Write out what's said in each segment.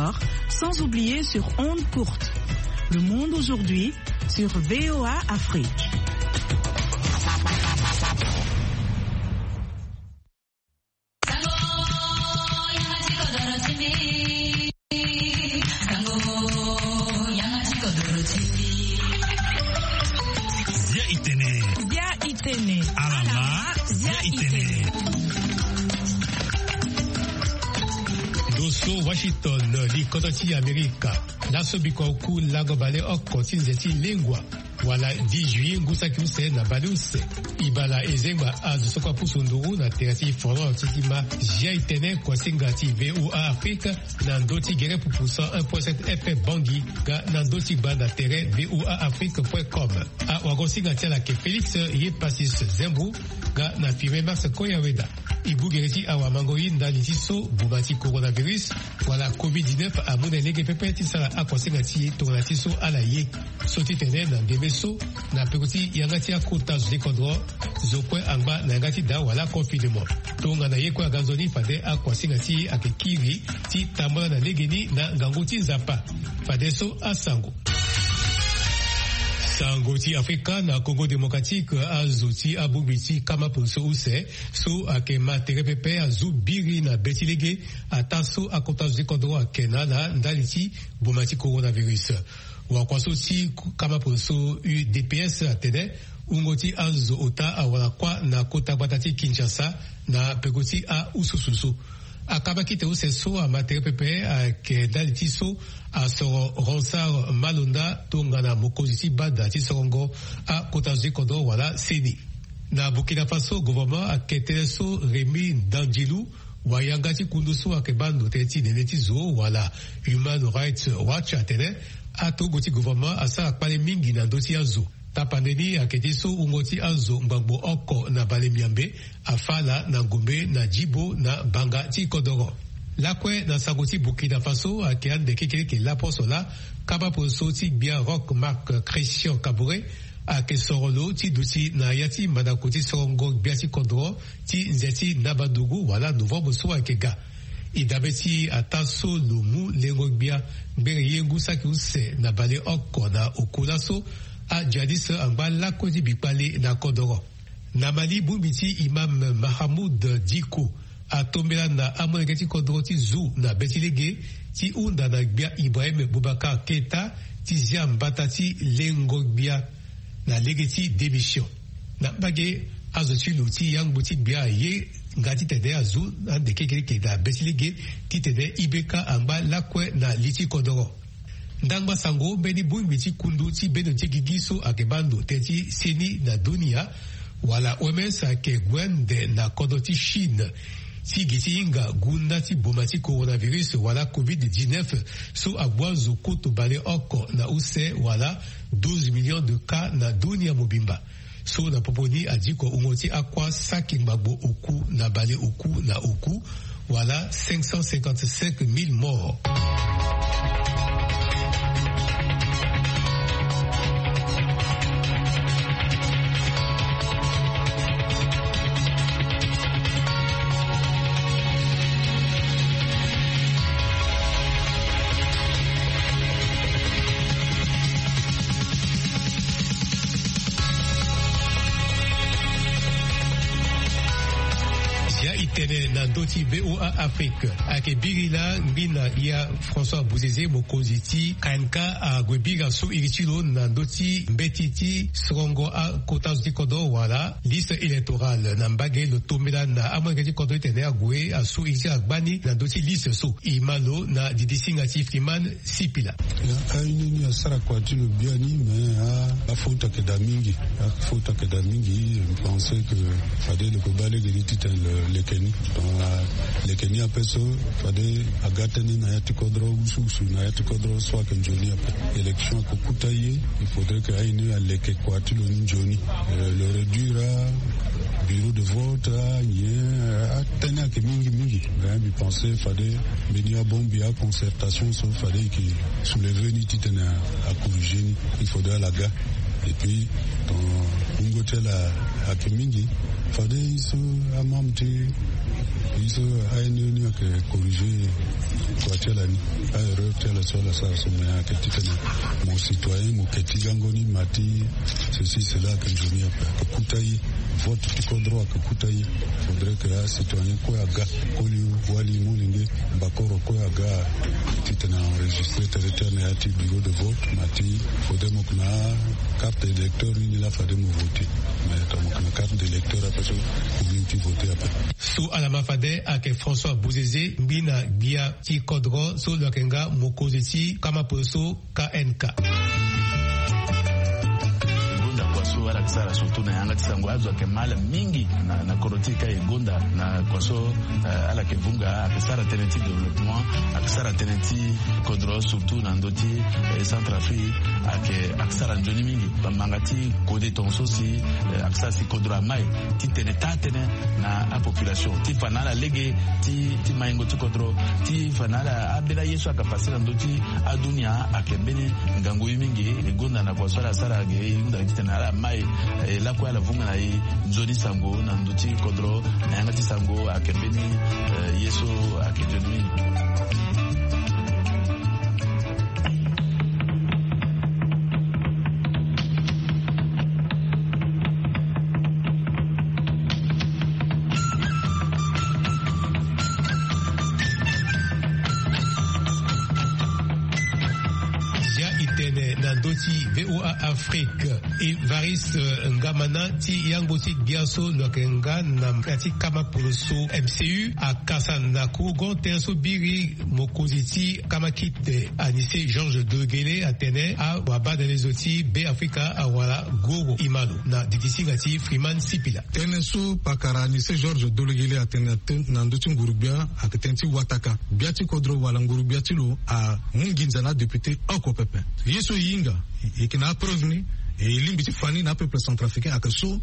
sport, sans oublier sur ondes courtes. Le monde aujourd'hui sur VOA Afrique. Washington li kototi Amerika naso biko ku lago bale oko tinzeti lengwa wala 10 juillet ngusa kiuse na baluse ibala ezengwa azu sokwa pusunduru na terati foro titima jia itene kwa singati VOA Afrika na ndoti gere pupusa 1.7 FM bangi ga na ndoti banda tere voaafrique.com a wagosinga tiala ke Felix ye pasis zembu ga na firme Max Koyaweda ibu gereti awa mangoyi ndani tiso bumati coronavirus wala COVID-19 amune lege pepe tisala akwasenga ti tongana tiso ala ye soti tene na ndemeso na pekuti yangati akota zikondro zokwe angba na yangati da wala confinement tongana ye kwa ganzoni fade akwasenga ti akekiri ti tambona na legeni na ngangoti zapa fade so asango Sangoti Afrika na Congo Démocratique azuti abubiti kama ponso use so ake matere pepe azu biri na betilege ataso akota zikondo akena na ndaliti bomati coronavirus wakwaso ti kama ponso UDPS atene ungoti azu ota awala kwa na kota batati Kinshasa na pekoti a usususu akaba kite use so amatere pepe ake daliti so asoro Ronsard Malonda tongana mokozisi bada tisorongo a kotazi kodo wala seni na Burkina Faso gouvernement akete so Remi Dandilu wayangati kundusu akebando teti neneti zo wala Human Rights Watch atene atogoti gouvernement asa akpale mingi na ndoti azo tapandeni akete so ungoti azo mbangbo oko na bale miambe afala na ngombe na jibo na banga tikodoro lakwe na sangoti Burkina Faso akeande kekeleke la posola kaba poso ti bia rock Marc Christian Kabore ake sorolo ti duti na yati manakoti sorongo biati kondro ti nzeti nabadugu wala novembre so akega idabeti ataso lumu lengo bia mbere yengu saki use na bale oko na okulaso a jadis angba lakwe ti bipale na kondoro na Mali bumiti Imam Mahamoud Diko atombela na amoneketi kodro ti zu na betilege ti unda na gbia Ibrahim Boubacar Keita ti zia mbata ti lengo gbia na legeti démission na bage azotu luti yang buti gbia ye ngati tede azu na dekekeke da betilege ti tede ibeka amba lakwe na liti kodoro ndangba sango beni bumbiti kundu ti beno ti gigiso akebando teti seni na dunia wala OMS ake gwende na kodo ti Chine si giti inga gunda ti bomati coronavirus wala COVID-19 so agwazo koto bale oko na use wala 12 millions de cas na dunia mobimba so na poponi adiko ungoti akwa saki mbagbo oku na bale oku na oku wala 555,000 morts. Nandoti VOA Afrique ake birila mbina ya François Bouzeze mokoziti kanka a gwebira so iritilo nandoti mbetiti srongo a kotazuti kodo wala liste électorale na mbage lo tomela na amangeti kodo itene agwe a so iriti agbani nandoti liste so imalo na didisi ngati Freeman Sipila ya aini ya sara kwa tilo biani mais a faute que damingi je pensais que fallait le kobale geriti le Kenya le Kenya peso fade agatani na yati kodro ususu na yati kodro swa kenjoni ape élection kokutaye il faudrait que aini aleke kwa tilo njoni le réduire bureau de vote atana ke mingi je pensais fade benia bombi a concertation so fade qui soulever ni titana à corriger il faudrait la gars et puis dans ngotela akimingi fade iso amamti iso aini que corriger quoi tchelani erreur tchela sola ça somea que titana mon citoyen mon ketigangoni mati ceci cela que je n'y a pas kutai vote tiko droit que kutai faudrait que un citoyen ko aga koli wali mulinge bakoro ko aga titana enregistré territoire na ati bureau de vote mati faudrait mo na carte d'électeur ni la fade mo voter mais donc na carte d'électeur après ça pour voter après sous alama fade ake François Bouzezé mbina bia ti kodro so lokenga mokozeti kama poso KNK wala kisara surtout na yanga tisango azo ke mala mingi na korotika egonda na kwaso ala ke bunga akisara tenenti développement akisara tenenti kodro surtout na ndoti Centrafrique akisara njoni mingi bamangati kode tonso si akisara si kodro mai ti tenetane na a population ti fanala lege ti maingo ti kodro ti fanala abela yesu akapasira ndoti adunia akembeni ngango mingi egonda na kwaso la sara ge nda titenala mai la kwa la vunga na nzoni sango na ndoti kodro na yanga ti sango akembeni yesu akejoni VOA Afrique et Varis Ngamana ti yangoti biaso lokenga na mkati kama poloso MCU a Kasanaku gontenso biri mokoziti kama kite anise Georges Dogele atene a wabada lezoti B Africa a wala gogo imalo na ditisingati Freeman Sipila tenesu pakara anise Georges Dogele atene na nduti ngurubia akatenti wataka biati kodro wala ngurubia tilo a munginzana député okopepe yeso yinga ikina preuve et limbiti fani na peuple centrafricain akaso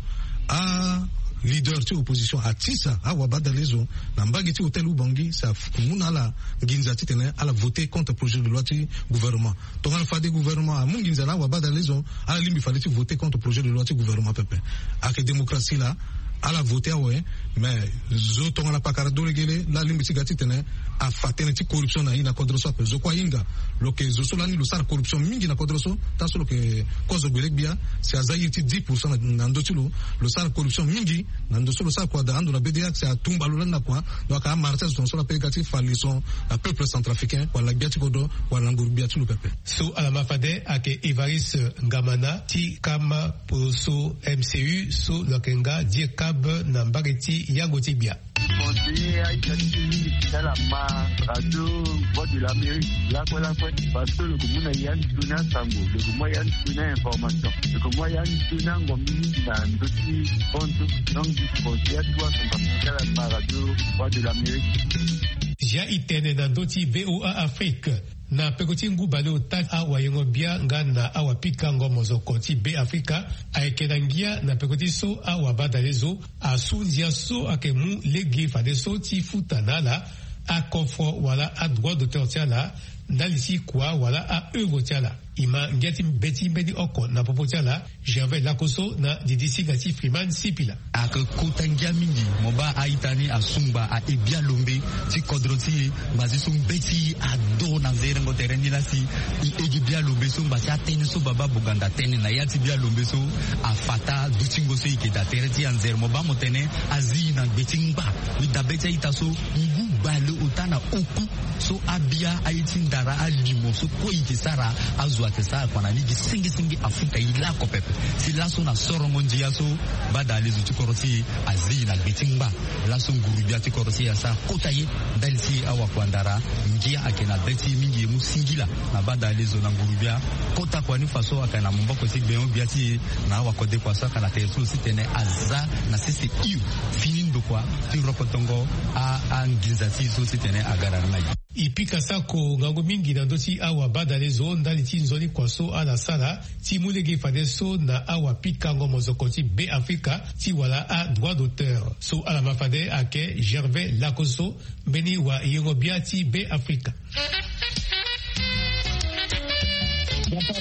a leader ti opposition a tisa a wabada lezo na mbagi ti hotel ubangi sa muna la nginza ti tene ala voter contre projet de loi ti gouvernement tonga fa de gouvernement a munginza la wabada lezo ala limbi fallait ti voter contre projet de loi ti gouvernement pepe ak démocratie là ala voter ouais mais zo tonga la pakara dolegele la limbi ti gati tene a fatene ti corruption na ina kodroso pe zo kwa inga loke zo solani lo sar corruption mingi na kodroso taso loke kozo belekbia si azayi ti 10% na ndoti lo sar corruption mingi na ndo solo sa kwa da ando na BDA c'est à tumba lo na kwa donc a martin son solo pegati falison a peuple centrafricain kwa la biati kodo kwa la nguru biati lo pepe so ala mafade ake Evaris Ngamana ti kama poso MCU so lokenga die kab na mbageti yangoti bia conseiller a été dans la radio voix de l'Amérique là parce que le commun a yann tuna sango le commun yann tuna information le commun yann tuna ngomini na ndoti ponto donc du conseiller toi dans la radio voix de l'Amérique ja itene na ndoti VOA Afrique na pekoti ngubale otaki awa yengo bia ngana awa pika ngomo zo konti B Africa aekenangia na pekoti so awa badalezo asunzia so akemu legi fadeso ti futanala a confort wala a droit d'auteur tiala ndalisi kwa wala a œuvre tiala ima ngeti beti mbedi oko na popo tiala Gervais Lakoso na didisi gati Freeman Sipila ak kotangia mingi moba aitani asumba a ebia lombe ti kodroti bazi sum beti a do na zerengo tereni lasi egi bia lombe so basi atene so baba buganda tene na yati bia lombe so afata dutingo so ikeda tereti anzer moba motene azi na betingba wida beti itaso ngu bale utana oku so abia aiti ndara alimo so ko ikisara azwa kesa kwa na ligi singi Afrika ilako pepe si laso na sorongo njia so bada lezu tukorosi azi na betingba laso ngurubia tukorosi ya sa kotaye dalisi awa kwa ndara njia akena beti mingi emu singila na bada lezu na ngurubia kota kwa ni faso akana mboko si beon biati na awa kode kwa saka na tesu si tene aza na sisi iu finindo kwa ti ropotongo a ngizati so si tene agara na ipika sako ngango mingi na ndoti awa badale zo ndali ti nzoni kwa so ala sala ti mulege fade so na awa pika ngomo zo konti B Africa ti wala a droit d'auteur so ala mafade ake Gervais Lakoso beni wa yengo bia ti B Africa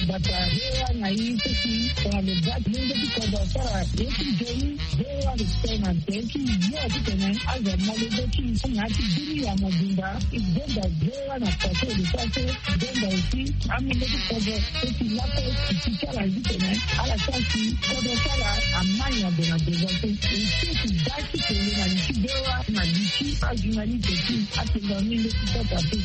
bata hewa na hii sisi kwa lebati mungu kwa sara yesu joni hewa kusema teki yote tena aza malebeki na kidini ya mabunda igenda hewa na pato lipate igenda usi amileki kwa sisi lapo kichara hivi tena ala sasi kwa sara amanya dona devate sisi daki kwenye na likidewa na liki ajunali teki atinga mingi kupata tu.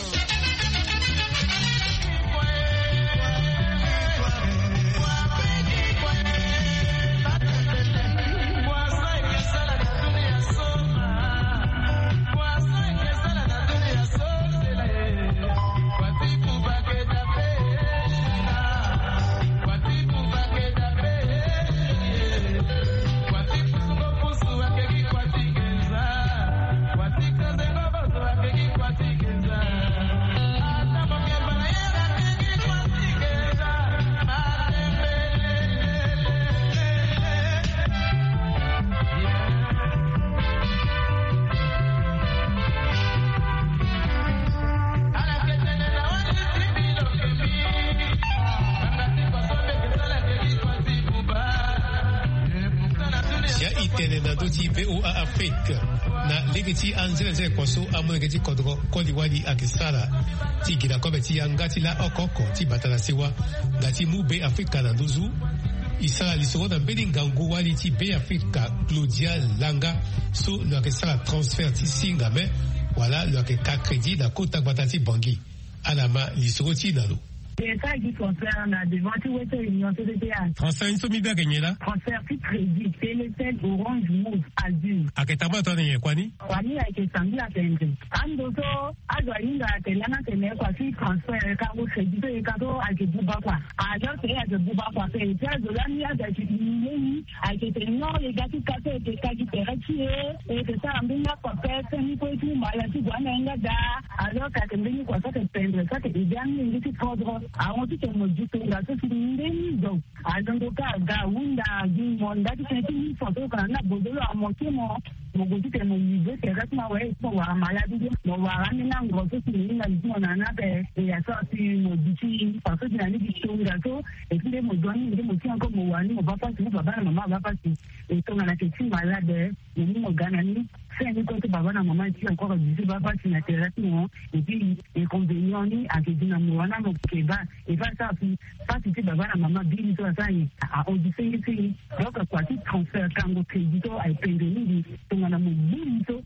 VOA Afrique na ligiti anzele kwaso amwegeti kodro koliwali akisala tigila kobeti yangati la okoko tibatala siwa ngati mube Afrika na nduzu isala lisoro na belingangu wali ti be Afrika Claudia Langa so lo akisala transfert ti singa me wala lo akeka kredi na kota batati bangi alama lisoro ti nalo. Ça qui concerne devant tout l'Union européenne. Transfert une somme bien gagné là. Transfert plus crédit, Télétel, Orange, Move, Azure. À quel temps t'en es quoi ni? Kwani a été samedi à Tende. Andoso, adoinga telana tene kwa si transfert kabo crédit et kabo a été buba quoi. Alors c'est à de buba quoi. C'est ça de la nia de ni a été non les gars qui cassent et qui terrassé et c'est ça ambina quoi faire ni quoi tout mal à tout gwana da. Alors quand mbini quoi ça te Tende ça te bien ni qui faudra àwọn tí tẹ̀mọ̀ ju pé ìgbà tó fi lé ní ìjọ àdóńdókà àga wúndà gbìmọ̀ ńdájú tẹ̀ tí ní fọ̀tò kan náà gbòdó àwọn tí mo gbogbo tí tẹ̀mọ̀ yìí gbé tẹ̀rẹ́ tí wọ́n wẹ̀ pọ̀ wà á máa yájú dé mọ̀ wà á ní náà ngọ̀ tó fi lè nígbà tí wọ́n náà bẹ̀ ìyàtọ̀ sí mọ̀ ju tí pàṣẹ tí nàní fi ṣe ìgbà tó èkúlé mọ̀ jọ ní ìdí mọ̀ tí wọ́n kọ́ mọ̀ wà ní mọ̀ bá pàṣẹ ní bàbá náà màmá bá pàṣẹ ètò ìrìnà kẹ̀kí màá lábẹ́ èmi mọ̀ gánà ní fẹ́ẹ̀ni tó ti bàbá náà màmá tí wọ́n kọ́ jù sí bá pàṣẹ ní àtẹ̀rẹ́ tí wọ́n èbí ìkọ̀ǹdẹ̀yàn ní àkejìnà mọ̀ wọn náà mọ̀ kẹ̀bá ìfà sáfi fásitì tí bàbá náà màmá bí ní tó àtàyè àòjì sẹ́yìn lọ́kọ̀ pàtí transfer kango kejì tó àìpẹ̀ǹdẹ̀ níbi tó wọn náà mọ̀ bí ní tó.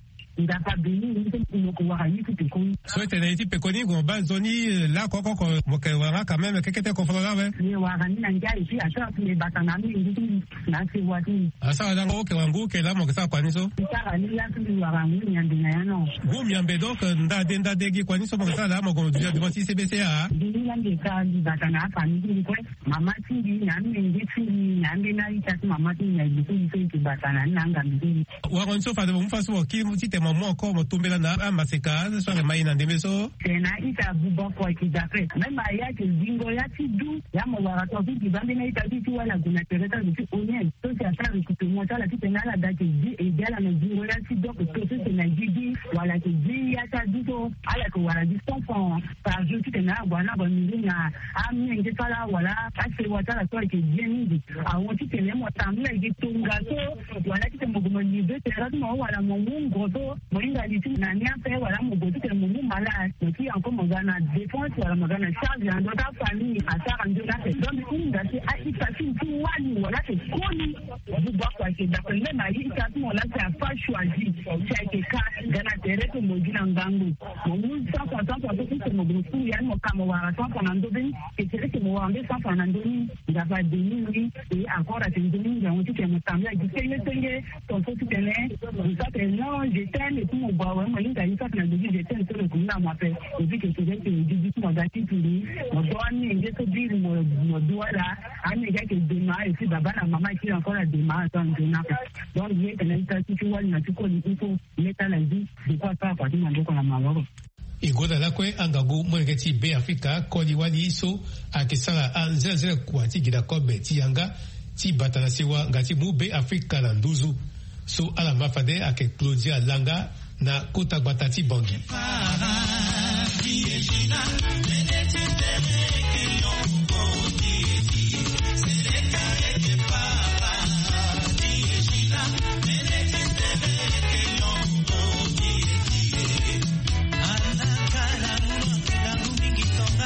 So tena iti pekoni go bazoni la koko ko mokewara quand même kekete ko fala we ni wara ni nanga ici asa ni batana ni ndi na si wati asa da ko ke wangu ke la mokesa kwaniso ita ni la ni wara ni nyande na yano go miambe donc nda degi kwaniso mokesa la moko du devant CBCA ni nyande ka ni batana fa ni ko mama ti ni nyande ndi ti ni nyande na ita mama ti ni ndi ti batana nanga ndi wa konso fa de mo fa so ki ti te mo ko mo tumbela na amaseka so le mai na ndemeso tena ita bubo ko ki dafe mema ya ke zingo ya ti du ya mo wara to bi bande na ita ti wala kuna tereta ni onye to se ata ri kutu mo tala ti tena la da ke di e dala na zingo ya ti do ko to se na gidi wala ke di ya ta du to ala ko wala di son fon par jour ti tena bwana bon ni na ami nge tala wala ase wata la to ke di ni awon ti tena mo tamle ge tunga to wala ti mo mo ni be tera mo wala mo ngo to moringa liti na niape wala mugoti ke mungu mala ki anko magana défense wala magana charge ando ta famille asara ndo na te donc inga ti aita ti wali wala te koni buba kwa ke da pele na ita ti mo la ta fa choisi cha ke ka gana tere to mojina ngangu mungu sa kwa to ti mo grupu ya mo kama wala sa kwa ndo bin ke tere ke mo wande sa kwa ndo ni da ba de ni e ancora te ndo ni ya ti ke mo tamla di tenge to ti tene sa te no je t'aime et tout mon bois ouais moi il a eu ça dans le début j'étais un peu le coup là moi fait et puis que c'est que du coup mon dati tout lui mon doigt ni il est dire mon doigt là un gars qui démarre et puis baba la maman qui encore la démarre dans le nap donc il est un tas tu vois na tu connais il faut mettre la vie c'est quoi ça partir dans le maman Igoda lakwe angagu mwengeti be Afrika kodi wali so akisala anzeze kwa tigida kobe tianga ti batana siwa ngati mu be Afrika na nduzu so ala mafade ake Claudia Langa na kota batati bangi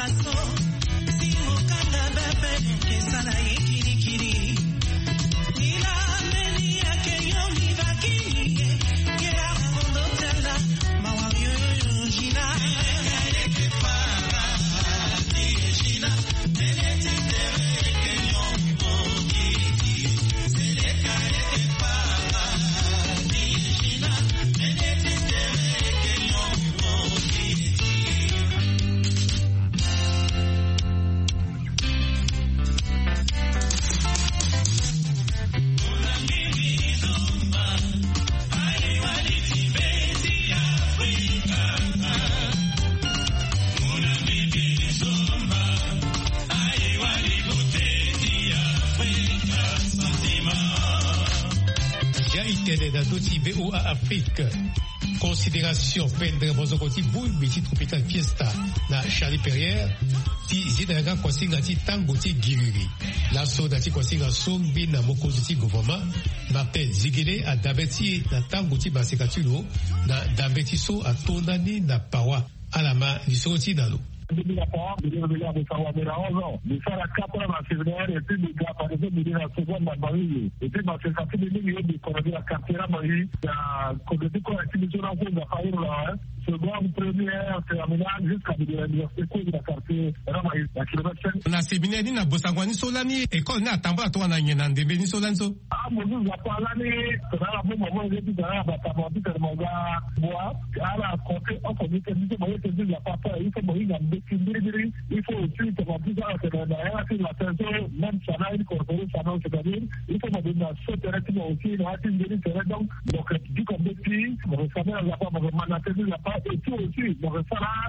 VOA Afrique. Considération pendre bozokoti bouibiti tropical fiesta na Charlie Perrière ti zidanga kwasinga ti tango ti giriri. La soda ti kwasinga sombi na mokozi ti gouvernement Martin Zigele a dabeti na tango ti basekatulo na dabeti so a tondani na pawa alama lisoti nalo. La part, de savoir de la 11 ans, de faire la 4 ans en février, et puis de garder la seconde à Marie, et puis parce que ça fait des milliers de connaître la carrière à Marie, la communauté collective de la faillite là, seconde, première, terminale, jusqu'à l'université de la quartier Ramaï, la kilomètre 5. Na séminaire ni na Bosangwani Solani, école na Tamba to na Nyenande Beni Solanzo. Ah, mon Dieu, la parlane, c'est là la bonne moment, j'ai dit dans la bataille, tellement gars, bois, à la côté, on connaît que nous sommes dit la papa, il faut mourir dans il faut aussi que l'attention, même ça n'a une corporée, ça n'a, c'est-à-dire, il faut me donner ce terrain aussi, donc, du comme des petits, mon salaire n'a pas, mon manager n'a pas, et tout aussi, mon salaire,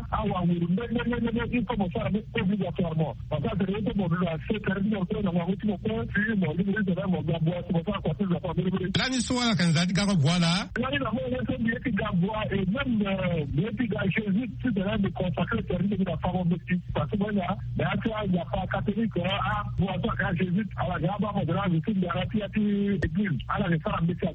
il faut me faire obligatoirement. Parce que c'est mon ce terrain, dans ma route, mon père, puis mon livre de mon gabois, c'est mon frère, quoi, c'est la famille. L'année soir, quand Zadi Gabois là, l'année d'abord, c'est Gabois, et même le petit gars, Jésus, tu devrais me consacrer le terrain de la femme. Parce que là, il n'y a pas catholique, pour toi, quand Jésus, à la gamme, on dirait que c'est la église. Alors, les femmes, on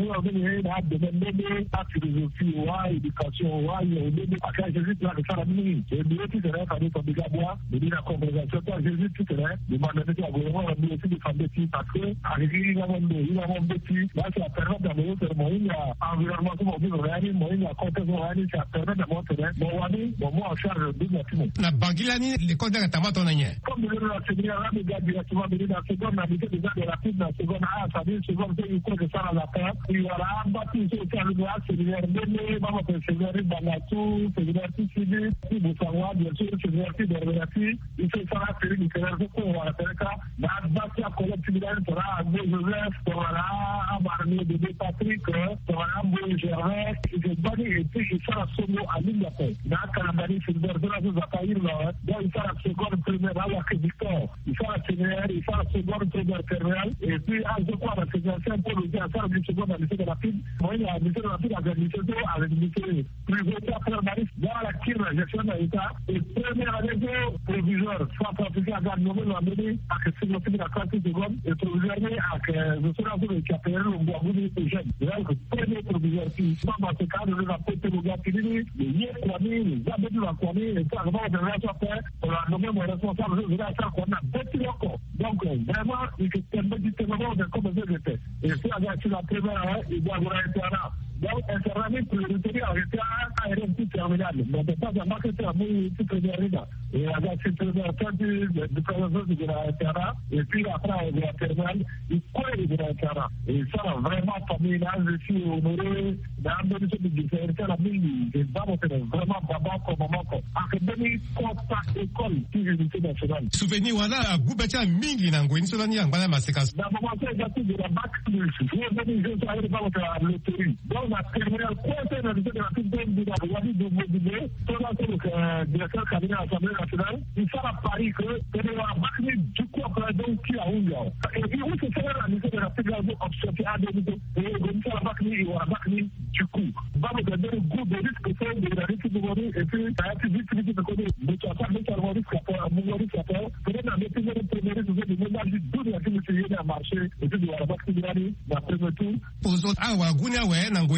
a demandé la philosophie, l'éducation, quand Jésus, là, les femmes, et nous, tout est là, quand on Gabois, de la conversation, quand Jésus, tout est là, demandez à gouvernement, on a aussi des femmes petits, parce que, arrivé, il a mon petit, là, c'est la période d'amour, c'est moi, il y a environnement, comme on dit, il y a contexte, c'est la période d'amour, c'est là, bon, moi, en charge de la na Bangilani, l'école de la Tamato Nanya. Comme le séminaire, le gars directement venu dans la seconde, on a déjà de la piste dans la seconde A, ça veut dire seconde, c'est une chose de ça à la fin. Et voilà, bâti, c'est le gars, séminaire Méné, maman, séminaire Banatou, séminaire Tissili, Boussawa, bien sûr, séminaire Berberati, il fait ça à Péri, il fait un peu pour la Péréka, la bâti à collectivité, pour la Beau Joseph, pour la Barnier de Patrick, pour la Beau Gervais, il fait bâti, et puis il fait un solo à l'île de la Paix. Dans Calabari, c'est le Berberati, donc il fait la seconde première à la Victor, il fait la séminaire, il fait la seconde première terminale, et puis à ce point la séminaire, c'est un peu le dire à faire une seconde à lycée de la fille. Moi, il y a un lycée de la fille avec lycée d'eau, avec lycée privé, après la malice, dans la kir, la gestion de l'État, et première année de proviseur, soit pratique à garde nommé l'année, avec ce que la classe seconde, et proviseur, avec le sénateur qui a payé le bois bouli et jeune. Donc, premier proviseur qui, dans ce cas, de la pété le gars qui dit, les yeux kwami, les abeilles de la kwami, et ça, vraiment, de la on a nommé mon responsable, je vais faire qu'on a bâti encore. Donc, vraiment, il faut permettre justement de commencer le test. Et si la première, il doit avoir un terrain. Donc, un terrain prioritaire avec un RMT terminal. Mais on ne peut pas avoir que c'est un petit première riga. Et avec cette première phase de présentation de la terrain, et puis après, de la terminale, il colle de la terrain. Et ça, vraiment, famille, là, je suis honoré dans le ministère du CRT, la mine, c'est vraiment baba comme maman. Académie, contact, école, puis unité nationale. Souvenir, voilà, Goubetia Mingi, Nangouin, Solani, Angana, Masekas. Dans le moment, c'est de la bac plus. Je suis allé dans la loterie. Donc, la terminale, quoi, c'est la de la petite de la Wadi de Mobilé, tout là, c'est le directeur cabinet à l'Assemblée nationale. Il faut à Paris que, c'est la bac du coup, après, donc, qui a Ounga. Et puis, où c'est la mission de la petite obstruction à deux minutes. Et comme ça, la bac, il y aura bac du coup. Va me donner le goût de risque que c'est de la risque de mourir, et puis, ça a été vite, de côté. Mais tu as pas mis un risque à Mougouris à faire. Peut-être dans les premiers tours de ménage du tout de la fille de marché, et puis de la bac, la première tour. Pour autres, ah, Gounia, ouais, Nangouin,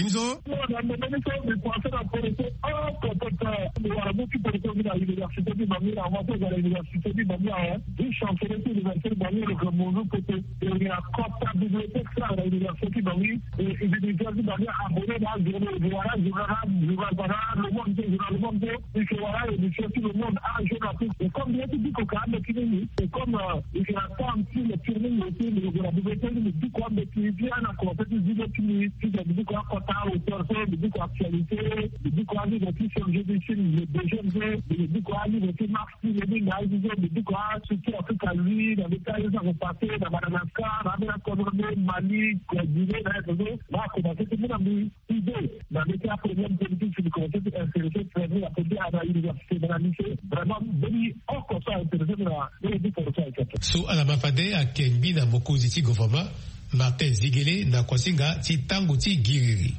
Bonzo. So alamafade a Kenbi na mokozi ti gouvernement Martin Zigele na kwasinga ti tango ti giriri.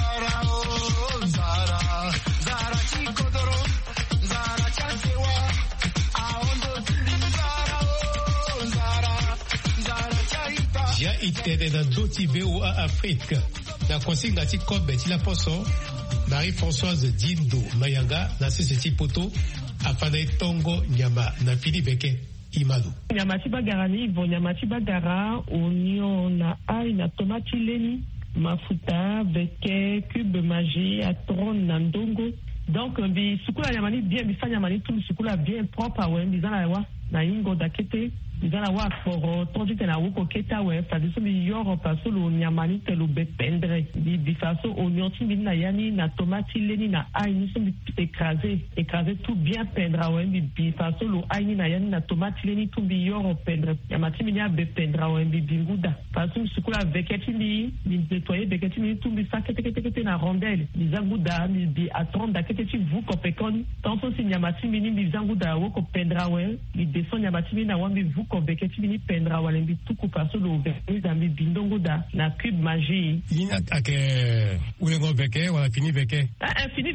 Ja itede na doti VOA Afrique na kwasinga ti kobe ti la poso Marie-Françoise Dindo Mayanga na sisi ti poto afana itongo nyama na Philippe Imalu. Nyama ti bagara ni ivo, nyama ti bagara, oignon na ai na tomati leni, mafuta, veke, cube magie, atron na ndongo. Donc bi sukula nyama ni bien, bi fa nyama ni tout sukula bien propre awe, bizana wa na ingo dakete. Bizana wa for tondi tena woko keta we fadi so bi yoro paso lo nyamani telo bependre bi faso oignon timbi na yani na tomati leni na ai ni so bi écraser tout bien pendre we bi faso lo ai ni na yani na tomati leni tout bi yoro pendre nyamati mi ya bependre we bi binguda faso sukula veketi ni nettoyer veketi ni tout bi sakete na rondelle bi zanguda bi atronda kete ti vu ko pekoni tanso si nyamati mi ni bi zanguda woko pendre we bi descend nyamati mi na wa bi vu ko veketi bini pendra walembi tuku paso lo veketi zambi bindongo da na cube magie. Ina ake ulengo veke wala fini veke? Fini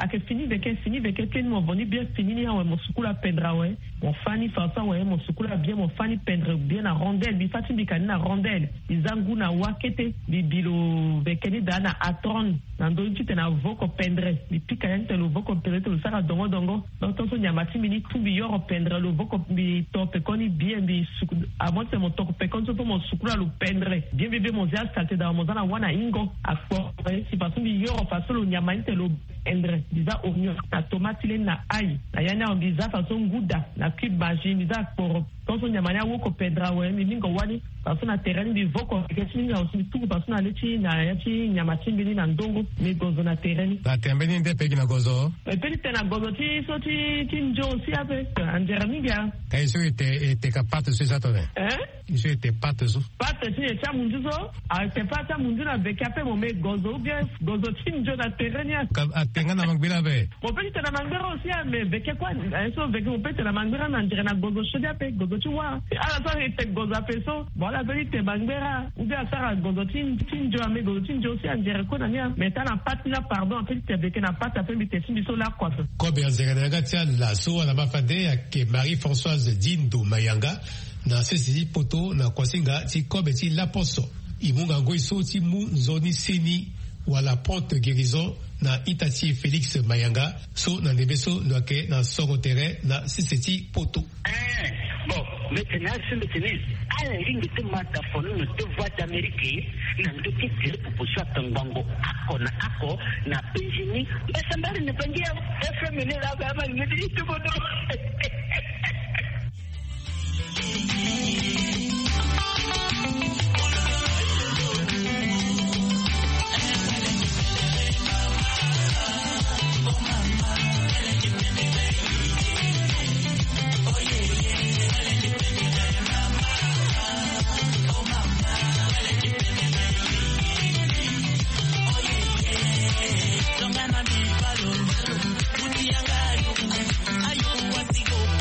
veke ken mo boni bien fini ni awe mo sukula pendra we mo fani fasa we mo sukula bien mo fani pendre bien na rondelle bi fati bikani na rondelle izangu na wakete bi bilo vekeni da na atron na ndo nchite na voko pendre bi pika yante lo voko pendre lo saka dongo donc tonso nyamati mini tumbi yoro pendre lo voko bi tope koni bien bi a moi c'est mon tope koni so mo sukula lo pendre bien bébé mo zia salte da mo zana wana ingo akpo si paso bi yoro paso lo nyamante lo pendre biza oignon na tomate le na ai na yana on biza faso nguda na cube magie biza pour tonso nyamanya woko pendra we mi mingo wani paso na terrain bi voko ketini na aussi tout paso na leti na yati nyamati mbili na ndongo mi gozo na terrain ba tembeni nde pegi na gozo pegi tena gozo ti so ti njo si ape andera minga kai so ite kapate so sato ne iso ite pate so pate ti eta munjuzo a te pata munju na bekape mo me gozo bien gozo ti njo na terrain ya atenga na mangbira be mo pegi tena mangbira aussi me beke kwa eso beke mo pegi tena mangbira na ndera na gozo shodia pe gozo ti wa ala so ite gozo apeso voilà te mangbira ou bien sara gozo ti njo ame gozo ti njo si andera ko na nia meta na patina pardon pe te beke na pata pe te ti biso la kwa ko be azera ga tia la so na mafade ya ke Marie-Françoise Dindo Mayanga na sisi poto na kwasinga ti kobe ti la poso imunga ngoi so ti mu zoni seni wala porte guérison na Itati Félix Mayanga so na nebeso noake na soro terrain na sisi poto bon maintenant ala ringi te mata fono no te voix d'Amérique na ndoki tele proposition tangango ako na penjini esambari ne pangia FM ne la ba ni ndi to bodo Don't gonna be followed. Ayo wasigo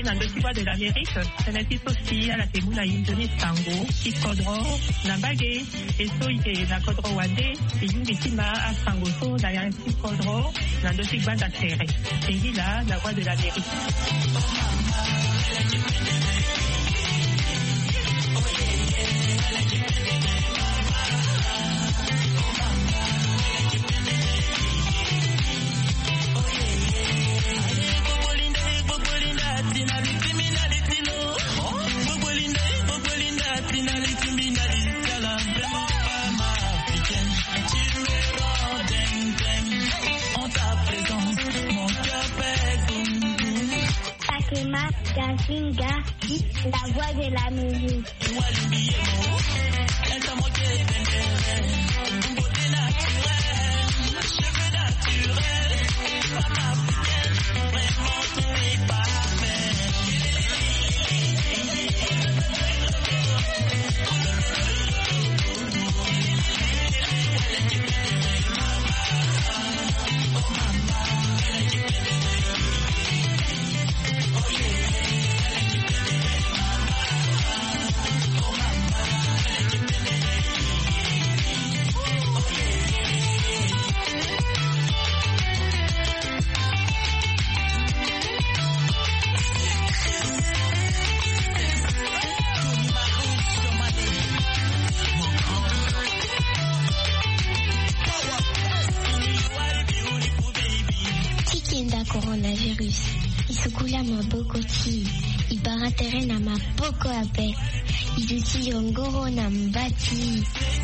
nandokiwa de l'Amérique, teneti sosi ala te muna indoni sango, ki kodro, na bage, eso ite na kodro wande, e yungi tima a sango so, na yan ki kodro, nandoki banda tere. E yila, la voix de l'Amérique. Kasinga, la voix de la musique. Coronavirus. Isukula mabokoti. Ibaratere na maboko ape. Idusi yongoro na mbati.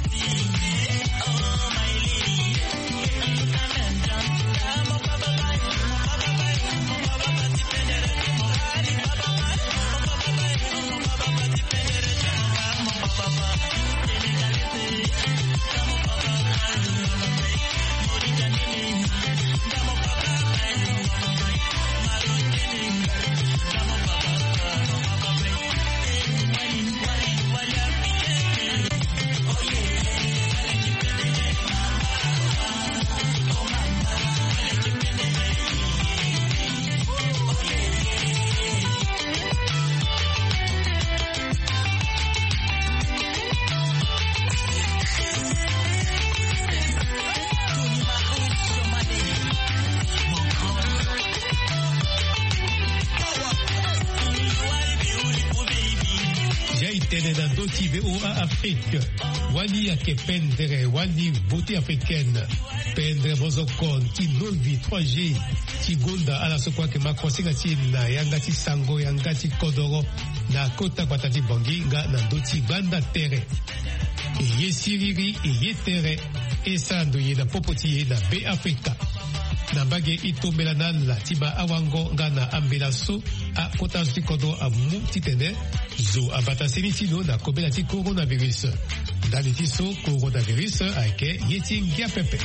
VOA Afrique, wali ake pendere, wali beauté africaine, pendre bozokon, ti novi 3G, ti gonda ala sokwa ke makosinga ti na yanga ti sango, yanga ti kodoro, na kota kwata ti bongi, nga na doti banda tere. Ye siriri, ye tere, e sando ye na popoti ye na Be Africa. Na bage ito melanan la tiba awango nga na ambela so a kota ti kodo a mu ti tene zo abata senitino na kobela ti coronavirus. Dali ti so coronavirus a ke yeti ngia pepe.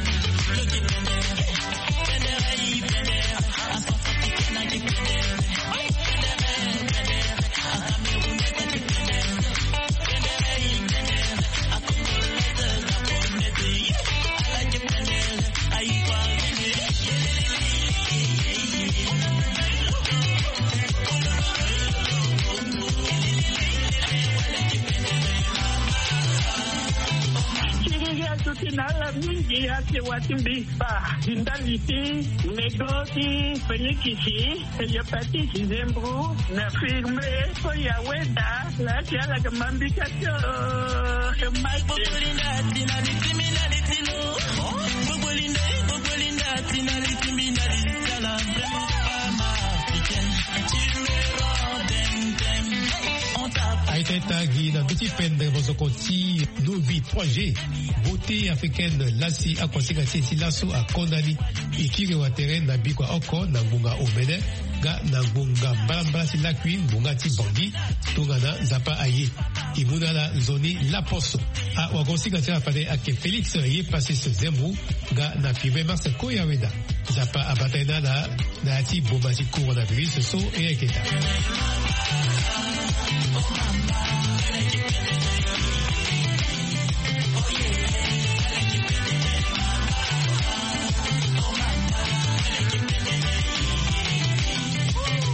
Nala mingi ake watimbi pa indaliti negoti penyekisi hepatitis zembru na firme ko ya weda la tiala kamambika cho mai bobolinda tinaliti minaliti no bobolinda tinaliti minaliti la vraiment africaine tu me Aitagi na petit pendre bozokoti novi 3G beauté africaine lasi akwasika titi laso a kondani ikiri wa terrain na bikwa oko na ngunga omene ga na ngunga mbala si lakwi ngunga ti bongi tungana zapa aye imuna la zoni la poso a wakosika tira pade ake Felix ye passé ce zembu ga na five mars koya weda zapa abatena na ti bomba ti coronavirus so e eketa.